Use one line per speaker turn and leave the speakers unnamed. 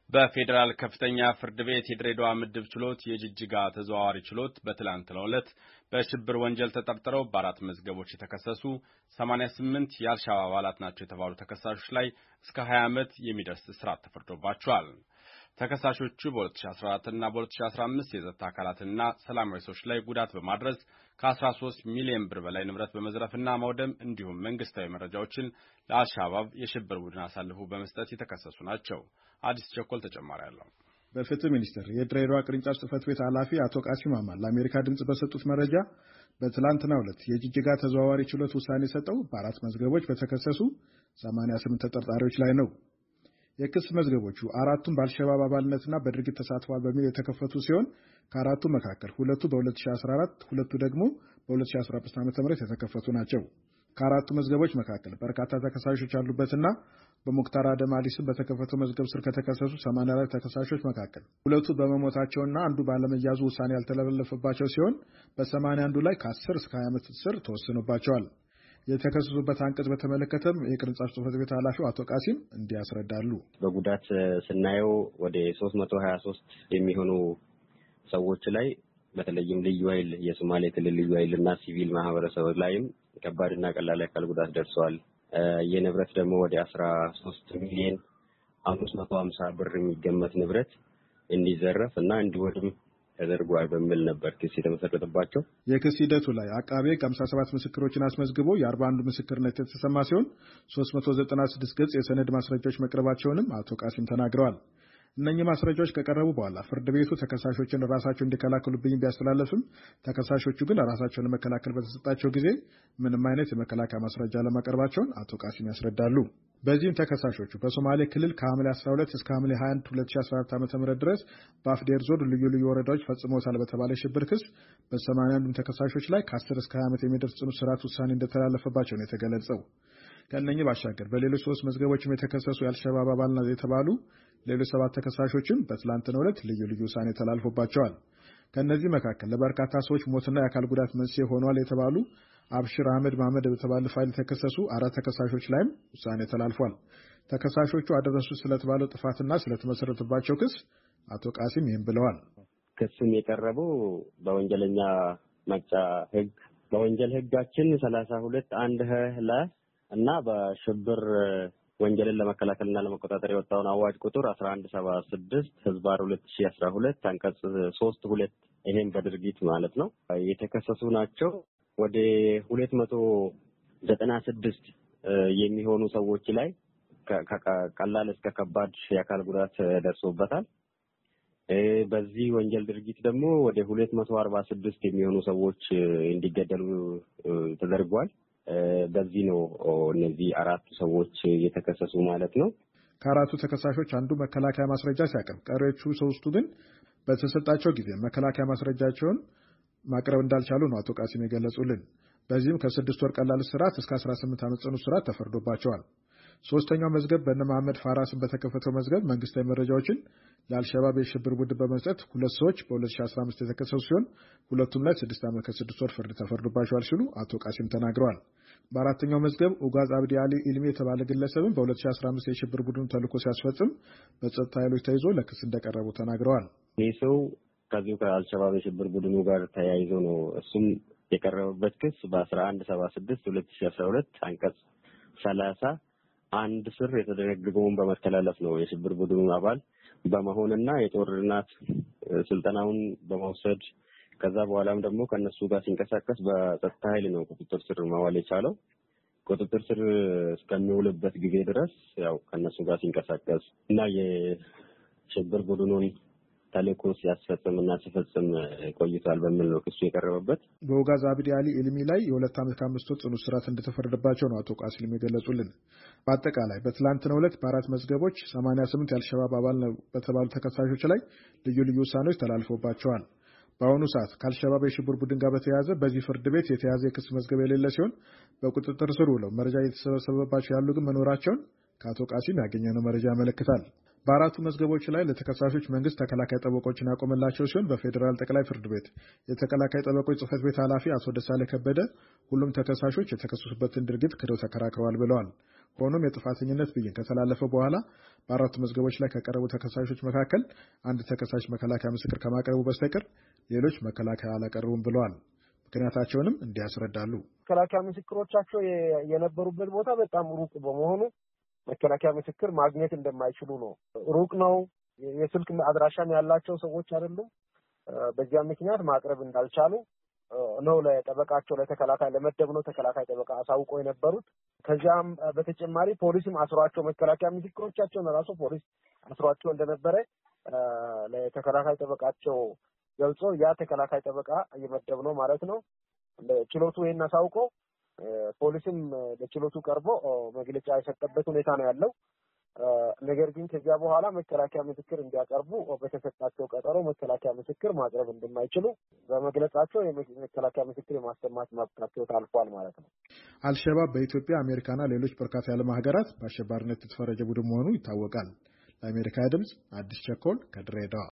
በፌዴራል ከፍተኛ ፍርድ ቤት የድሬዳዋ ምድብ ችሎት የጅጅጋ ተዘዋዋሪ ችሎት በትላንትናው ዕለት በሽብር ወንጀል ተጠርጥረው በአራት መዝገቦች የተከሰሱ 88 የአልሻባብ አባላት ናቸው የተባሉ ተከሳሾች ላይ እስከ 20 ዓመት የሚደርስ እስራት ተፈርዶባቸዋል። ተከሳሾቹ በ2014 እና በ2015 የጸጥታ አካላትና ሰላማዊ ሰዎች ላይ ጉዳት በማድረስ ከ13 ሚሊዮን ብር በላይ ንብረት በመዝረፍና ማውደም እንዲሁም መንግስታዊ መረጃዎችን ለአልሻባብ የሽብር ቡድን አሳልፎ በመስጠት የተከሰሱ ናቸው። አዲስ ቸኮል ተጨማሪ አለው።
በፍትህ ሚኒስቴር የድሬዳዋ ቅርንጫፍ ጽህፈት ቤት ኃላፊ አቶ ቃሲም አማን ለአሜሪካ ድምጽ በሰጡት መረጃ በትላንትናው ዕለት የጅጅጋ ተዘዋዋሪ ችሎት ውሳኔ ሰጠው በአራት መዝገቦች በተከሰሱ 88 ተጠርጣሪዎች ላይ ነው። የክስ መዝገቦቹ አራቱም በአልሸባብ አባልነትና በድርጊት ተሳትፏል በሚል የተከፈቱ ሲሆን ከአራቱ መካከል ሁለቱ በ2014 ሁለቱ ደግሞ በ2015 ዓ.ም የተከፈቱ ናቸው። ከአራቱ መዝገቦች መካከል በርካታ ተከሳሾች ያሉበትና በሙክታር አደም አሊ ስም በተከፈተው መዝገብ ስር ከተከሰሱ 84 ተከሳሾች መካከል ሁለቱ በመሞታቸውና አንዱ ባለመያዙ ውሳኔ ያልተላለፈባቸው ሲሆን በ81ዱ ላይ ከ10 እስከ 20 ዓመት እስር ተወስኖባቸዋል። የተከሰሱበት አንቀጽ በተመለከተም የቅርንጫፍ ጽህፈት ቤት ኃላፊው አቶ ቃሲም እንዲህ ያስረዳሉ።
በጉዳት ስናየው ወደ 323 የሚሆኑ ሰዎች ላይ በተለይም ልዩ ኃይል የሶማሌ ክልል ልዩ ኃይልና ሲቪል ማህበረሰብ ላይም ከባድና ቀላል አካል ጉዳት ደርሷል። የንብረት ደግሞ ወደ 13 ሚሊዮን 550 ብር የሚገመት ንብረት እንዲዘረፍ እና እንዲወድም ተደርጓል በሚል ነበር ክስ የተመሰረተባቸው።
የክስ ሂደቱ ላይ አቃቤ 57 ምስክሮችን አስመዝግቦ የ41 ምስክርነት የተሰማ ሲሆን 396 ገጽ የሰነድ ማስረጃዎች መቅረባቸውንም አቶ ቃሲም ተናግረዋል። እነኚህ ማስረጃዎች ከቀረቡ በኋላ ፍርድ ቤቱ ተከሳሾችን ራሳቸው እንዲከላከሉብኝ ቢያስተላለፍም ተከሳሾቹ ግን ራሳቸውን ለመከላከል በተሰጣቸው ጊዜ ምንም አይነት የመከላከያ ማስረጃ ለማቅረባቸውን አቶ ቃሲም ያስረዳሉ። በዚህም ተከሳሾቹ በሶማሌ ክልል ከሐምሌ 12 እስከ ሐምሌ 21 2014 ዓ.ም ድረስ በአፍዴር ዞን ልዩ ልዩ ወረዳዎች ፈጽመውታል በተባለ ሽብር ክስ በ81 ተከሳሾች ላይ ከ10 እስከ 20 ዓመት የሚደርስ ጽኑ እስራት ውሳኔ እንደተላለፈባቸው ነው የተገለጸው። ከእነኚህ ባሻገር በሌሎች 3 መዝገቦችም የተከሰሱ የአልሸባብ አባልና የተባሉ ሌሎች 7 ተከሳሾችም በትላንትናው ዕለት ልዩ ልዩ ውሳኔ ተላልፎባቸዋል። ከእነዚህ መካከል ለበርካታ ሰዎች ሞትና የአካል ጉዳት መንስኤ ሆኗል የተባሉ አብሽር አህመድ ማህመድ በተባለ ፋይል የተከሰሱ 4 ተከሳሾች ላይም ውሳኔ ተላልፏል። ተከሳሾቹ አደረሱት ስለተባለው ጥፋትና ስለተመሰረተባቸው ክስ አቶ ቃሲም ይህን ብለዋል።
ክሱም የቀረበው በወንጀለኛ መቅጫ ህግ በወንጀል ህጋችን 32 1 ላይ እና በሽብር ወንጀልን ለመከላከልና ለመቆጣጠር የወጣውን አዋጅ ቁጥር 1176 ህዝባር 2012 አንቀጽ 3(2) ይሄን በድርጊት ማለት ነው የተከሰሱ ናቸው። ወደ 296 የሚሆኑ ሰዎች ላይ ከቀላል እስከ ከባድ የአካል ጉዳት ደርሶበታል። በዚህ ወንጀል ድርጊት ደግሞ ወደ 246 የሚሆኑ ሰዎች እንዲገደሉ ተደርጓል። በዚህ ነው እነዚህ አራቱ ሰዎች የተከሰሱ ማለት ነው።
ከአራቱ ተከሳሾች አንዱ መከላከያ ማስረጃ ሲያቀርብ ቀሪዎቹ 3ቱ ግን በተሰጣቸው ጊዜ መከላከያ ማስረጃቸውን ማቅረብ እንዳልቻሉ ነው አቶ ቃሲም የገለጹልን። በዚህም ከ6 ወር ቀላል እስራት እስከ 18 ዓመት ጽኑ እስራት ተፈርዶባቸዋል። ሶስተኛው መዝገብ በእነ መሐመድ ፋራስን በተከፈተው መዝገብ መንግስታዊ መረጃዎችን ለአልሸባብ የሽብር ቡድን በመስጠት 2 ሰዎች በ2015 የተከሰሱ ሲሆን ሁለቱም ላይ 6 ዓመት ከ6 ወር ፍርድ ተፈርዶባቸዋል ሲሉ አቶ ቃሲም ተናግረዋል። በአራተኛው መዝገብ ኡጋዝ አብዲ አሊ ኢልሚ የተባለ ግለሰብን በ2015 የሽብር ቡድን ተልዕኮ ሲያስፈጽም በጸጥታ ኃይሎች ተይዞ ለክስ እንደቀረቡ ተናግረዋል።
ይህ ሰው ከዚሁ ከአልሸባብ የሽብር ቡድኑ ጋር ተያይዞ ነው እሱም የቀረበበት ክስ በ1176 2012 አንቀጽ 30 ስር የተደነገገውን በመተላለፍ ነው የሽብር ቡድኑ አባል በመሆንና የጦርነት ስልጠናውን በመውሰድ ከዛ በኋላም ደግሞ ከነሱ ጋር ሲንቀሳቀስ በጸጥታ ኃይል ነው ቁጥጥር ስር መዋል የቻለው። ቁጥጥር ስር እስከሚውልበት ጊዜ ድረስ ያው ከነሱ ጋር ሲንቀሳቀስ እና የሽብር ቡድኑን ተልዕኮ ሲያስፈጽምና ሲፈጽም ቆይቷል በሚል ነው ክሱ የቀረበበት።
በኡጋዝ አብዲ አሊ ኢልሚ ላይ የ2 ዓመት ከ5 ወር ጽኑ እስራት እንደተፈረደባቸው ነው አቶ ቃሲም የገለጹልን። በአጠቃላይ በትላንትናው ዕለት በአራት መዝገቦች 88 የአልሸባብ አባል ነው በተባሉ ተከሳሾች ላይ ልዩ ልዩ ውሳኔዎች ተላልፎባቸዋል። በአሁኑ ሰዓት ከአልሸባብ የሽብር ቡድን ጋር በተያያዘ በዚህ ፍርድ ቤት የተያዘ የክስ መዝገብ የሌለ ሲሆን በቁጥጥር ስር ውለው መረጃ እየተሰበሰበባቸው ያሉ ግን መኖራቸውን ከአቶ ቃሲም ያገኘነው መረጃ ያመለክታል። በአራቱ መዝገቦች ላይ ለተከሳሾች መንግስት ተከላካይ ጠበቆችን ያቆመላቸው ሲሆን በፌዴራል ጠቅላይ ፍርድ ቤት የተከላካይ ጠበቆች ጽህፈት ቤት ኃላፊ አቶ ደሳሌ ከበደ ሁሉም ተከሳሾች የተከሰሱበትን ድርጊት ክደው ተከራክረዋል ብለዋል። ሆኖም የጥፋተኝነት ብይን ከተላለፈ በኋላ በአራቱ መዝገቦች ላይ ከቀረቡ ተከሳሾች መካከል አንድ ተከሳሽ መከላከያ ምስክር ከማቅረቡ በስተቀር ሌሎች መከላከያ አላቀረቡም ብለዋል። ምክንያታቸውንም እንዲህ ያስረዳሉ።
መከላከያ ምስክሮቻቸው የነበሩበት ቦታ በጣም ሩቅ በመሆኑ መከላከያ ምስክር ማግኘት እንደማይችሉ ነው። ሩቅ ነው፣ የስልክ አድራሻም ያላቸው ሰዎች አይደሉም። በዚያ ምክንያት ማቅረብ እንዳልቻሉ ነው ለጠበቃቸው ለተከላካይ ለመደብነው ተከላካይ ጠበቃ አሳውቆ የነበሩት። ከዚያም በተጨማሪ ፖሊስም አስሯቸው መከላከያ ምስክሮቻቸውን ራሱ ፖሊስ አስሯቸው እንደነበረ ለተከላካይ ጠበቃቸው ገልጾ ያ ተከላካይ ጠበቃ እየመደብነው ማለት ነው ለችሎቱ ይሄን አሳውቆ ፖሊስም ለችሎቱ ቀርቦ መግለጫ የሰጠበት ሁኔታ ነው ያለው። ነገር ግን ከዚያ በኋላ መከላከያ ምስክር እንዲያቀርቡ በተሰጣቸው ቀጠሮ መከላከያ ምስክር ማቅረብ እንደማይችሉ በመግለጻቸው የመከላከያ ምስክር የማሰማት መብታቸው ታልፏል ማለት ነው።
አልሸባብ በኢትዮጵያ አሜሪካና ሌሎች በርካታ የዓለም ሀገራት በአሸባሪነት የተፈረጀ ቡድን መሆኑ ይታወቃል። ለአሜሪካ ድምፅ አዲስ ቸኮል ከድሬዳዋ